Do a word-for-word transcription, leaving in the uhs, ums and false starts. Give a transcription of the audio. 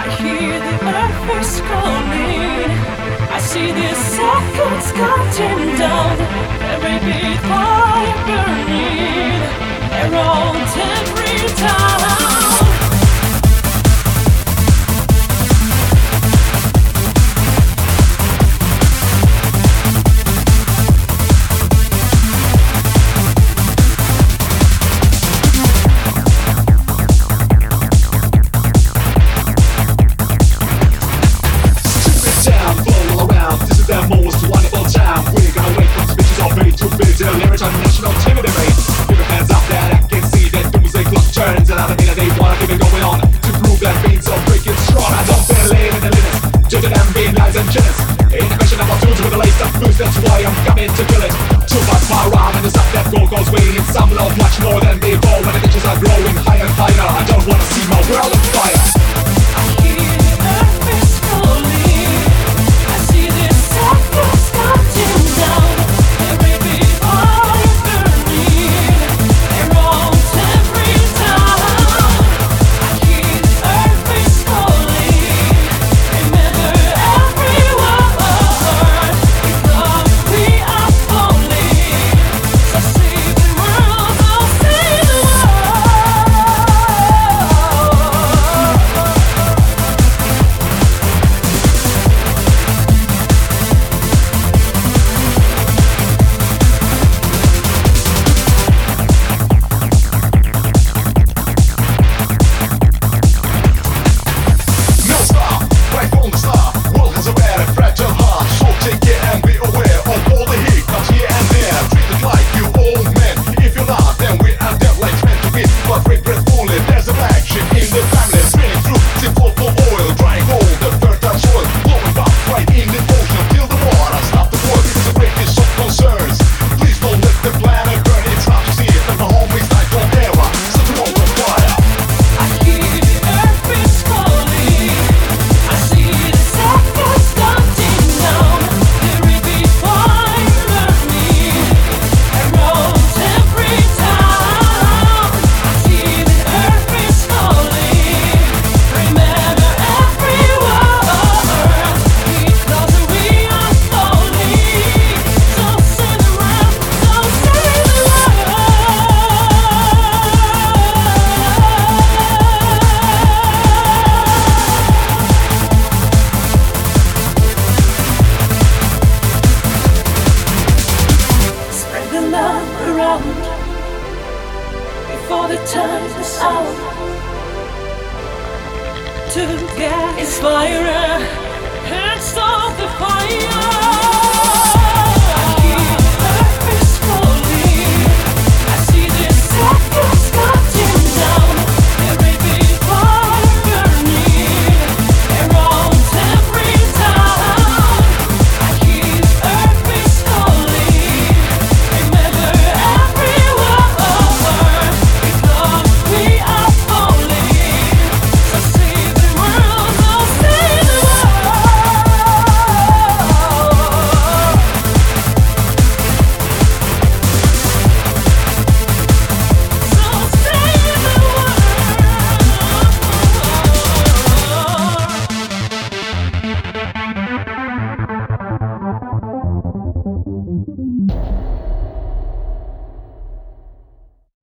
I hear the earth is calling. I see the seconds counting down. Every beat fire burning around every town. National T V debate. Keep your hands up that I can see that the music clock turns. And I don't mean that they wanna keep it going on to prove that beats are breaking strong. I don't believe in the limits, judging them being lies and jealous. Ain't a question about dudes with a lace up boost, that's why I'm coming to kill it. Too much power around and the stuff that gold goes waiting. Some love much more than before. When the bitches are growing higher and higher, I don't wanna see my world on fire. I hear the earth is calling. I see the seconds counting down. Every beat before the time is out. To get inspired and start the fire.